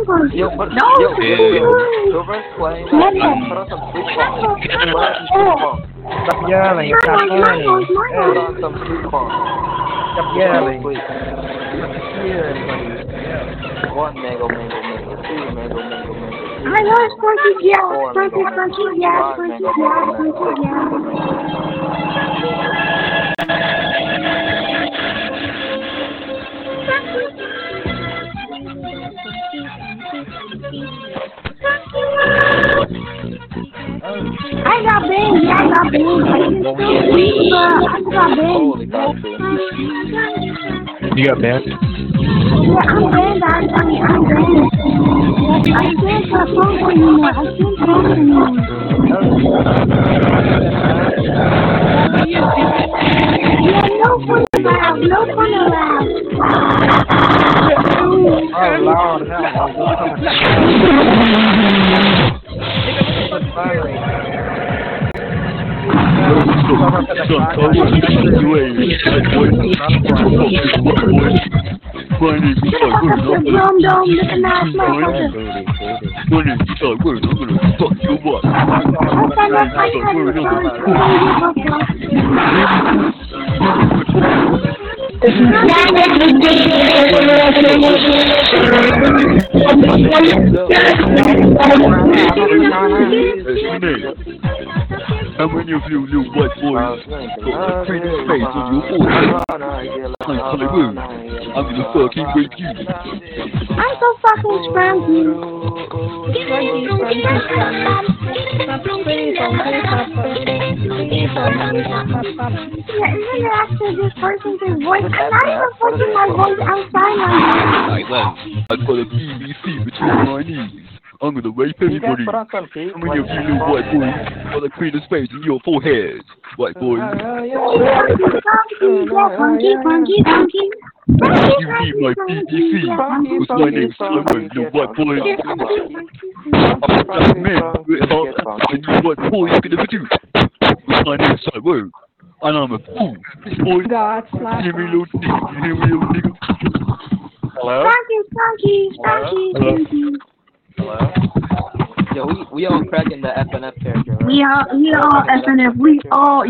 Yo, put, No. Silver's playing that. Put on some sleep phones. Put on some sleep phones. Stop yelling, stop yelling. Put on some sleep phones. Stop yelling. Sleep. Hear anybody. One mango, mango, mango. Two mango, mango, mango. I know Sparky, yeah. Four Sparky, mango, mango. Sparky, yeah. Five Sparky, mango, yeah. mango, mango. Sparky, I got banned, yeah, I got banned. I can still sleep, but I got banned. Holy cow, dude. You got banned? Yeah, I'm banned. I'm banned. I can't talk anymore. I can't talk anymore. Yeah, no fun allowed. No fun allowed. Oh, Lord, Drum dome, look at that motherfucker. How many of you little white boys got pretty face on your forehead? I'm gonna fucking rape you. I'm so fucking scrumpy. Yeah, isn't it actually this person's voice? I'm not even putting my voice outside my voice. I've got a BBC between my knees. I'm gonna rape everybody. How many of you little white boys got a pretty space in your forehead? White boys. You need my BBC. Because my name's Simon, you white boy. I'm a man, and you white boys can never do. Because my name's Simon, and I'm a fool. Boy, hear me, little nigga. You hear me, little nigga? Hello? Hello? Yo, we all cracking the FNF character, right? We all FNF. We all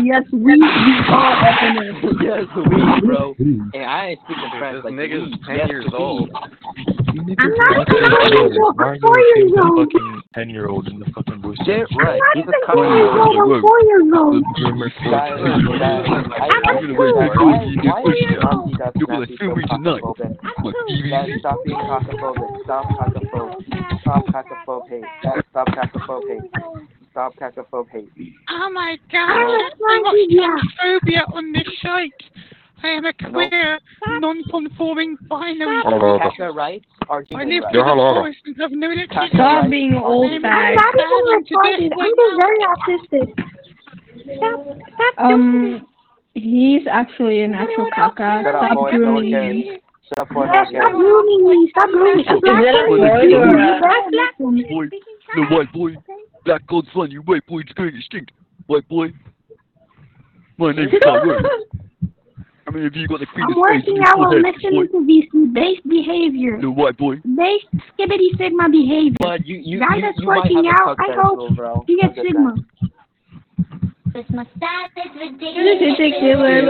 FNF. Yes, we, bro. And I ain't speaking French. This like nigga's we. 10 Yes, years we. old. I'm not I'm 4 years old. Fucking 10-year-old in the fucking bush. Shit, right. He's a I'm 4 years old. I'm 4 years old. Guys, I'm gonna wait You're gonna film me tonight. My Guys, stop being cockaphobic. Stop cockaphobic. Stop cockaphobic. Stop cockaphobic. Stop cockaphobic. Oh my god, I got phobia on this site. I am a queer, non-conforming binary. Kaka rights are I human live rights. through the forest and have no electricity. Stop being old I'm fag. not even retarded. I'm just very autistic. Stop. He's actually an actual caca. Shut up, Stop boy. grooming No one me. cares. Shut up, boy. No Yeah, one stop cares. grooming me. Stop grooming me. Is it a boy or a... boy, the white boy, black gold son, you white boy, it's going extinct. White boy, my name's Tyler. How many of you got the I'm cleanest face in working your out on forehead, listening boy? to VC. Base behavior. The white boy. Base skibbity sigma behavior. But you Guy that's might working have out, a I tuck hope pencil, bro. he gets Look at sigma. This mustache is ridiculous.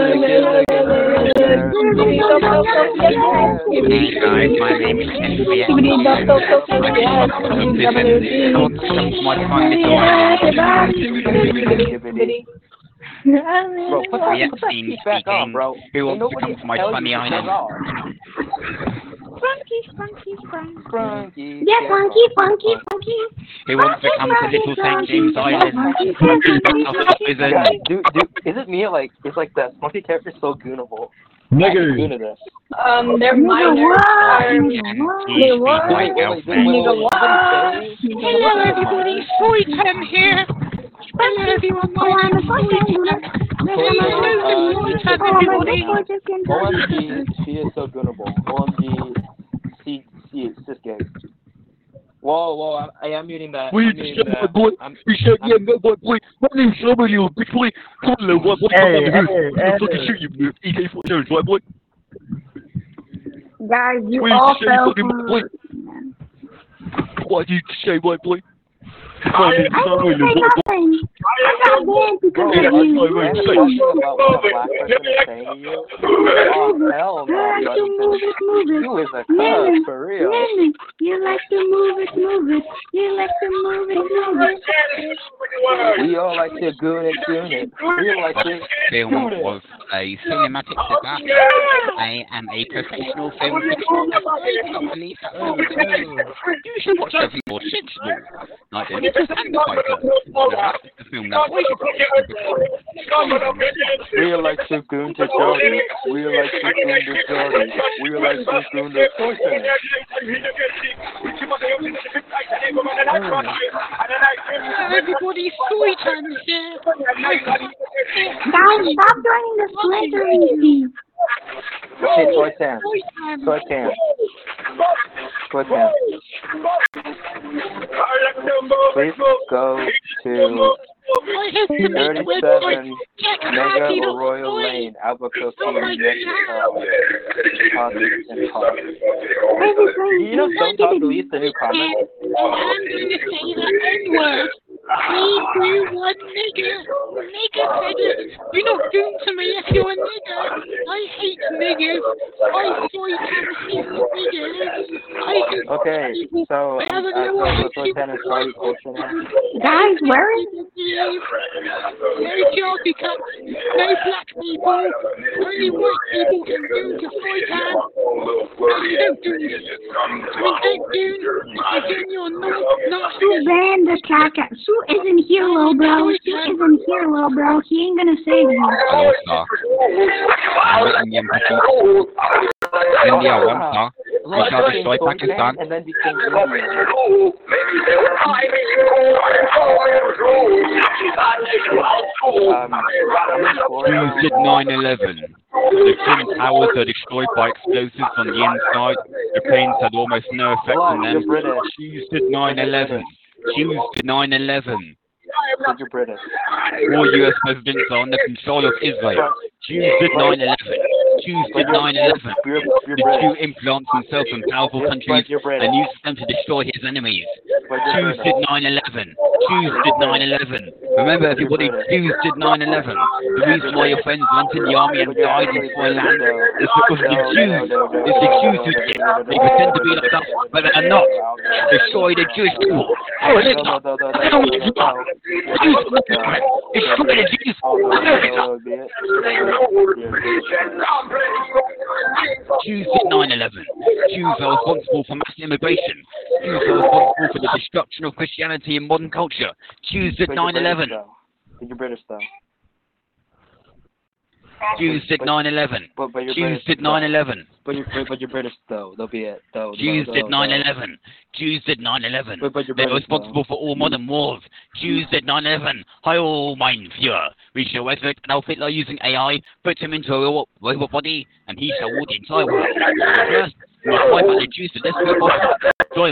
Hey guys, my name is Henry. Who wants to come to my Bro, put We that have seen back on, speaking. bro. Who Ain't wants to come nobody to my telling funny you to island? shut off. Funky. Yeah, funky. Who wants to come to Little St. James Island? Dude, is it me? Like, it's like the monkey character so goonable. Nigger. Goon to this. They're minors. He's my Wait, girlfriend. Hello everybody, Soy10 here. Hello everyone, my name's Soy10. OMG, she is so goonable. OMG, she is just gay. Whoa, I am muting that. We shut up, boy. We shut yeah, boy. My name's somebody, you bitch boy. Hello, what? What's up on the hood? I'm fucking shoot you with EK-47, white boy. Guys, you Wait, all shut your fell fucking for boy. it. What did you say, white boy? I didn't say nothing. I got banned because Bro, of are you you. talking about what a black person is saying to you? Oh, hell no, buddy. Move it. You is a cuss, for real. Nigga, you like to move it. You like to move it. We all like to goon it. We like to Film goon it. was a cinematic cigar. I am a professional film properly. You should watch something more sensible, like the Little Sandpiper. The film that We like to goon to Jordan. We like to goon to Jordan. We like to goon to Jordan. Everybody's sweet and here. Guys, stop joining the splintering team. Okay, Toy Sam. Please go to 37 Mega Royal Lane, Albuquerque, New Mexico. You know, don't talk to Lisa, new comment. I'm going to say the N-word. 3, 2, 1, nigger. Nigger said it. You're not doing to me if you're a nigger. I hate niggers. I fight and hate niggers. Okay, so Lieutenant Charlie Colson. Guys, where is No Chelsea cups, no black people, only white people can do to fight hand. You don't do this. You're not Sue banned the caca? Sue isn't here, little bro. He ain't gonna save you. India one star. We shall destroy Pakistan. And then became Tuesday 9/11. The Twin Towers are destroyed by explosives on the inside. The planes had almost no effect on them. Tuesday 9/11. Tuesday 9/11. You're British. All US presidents are under control of Israel. Tuesday 9/11. Tuesday 9/11. The Jew implants himself in powerful countries and uses them to destroy his enemies. Tuesday 9/11. Tuesday 9/11. Remember everybody, Tuesday 9/11. The reason why your friends went in the army and died in foreign land is because the Jews, it's the Jews who did it. They pretend to be like us, but they are not. Destroy the Jewish people. Destroy the Jews. Tuesday 9/11. Jews are responsible for mass immigration. Jews are responsible for the destruction of Christianity in modern culture. Tuesday 9/11. You're British though. Tuesday 9/11. Tuesday 9/11. But you're British though. They'll be it though. Tuesday 9/11. Tuesday 9/11. They're responsible for all modern wars. Tuesday 9/11. Heil mein Führer. We shall resurrect Adolf Hitler using AI, put him into a robot body, and he shall rule the entire world. First, we must wipe out the Jews to this possible. Join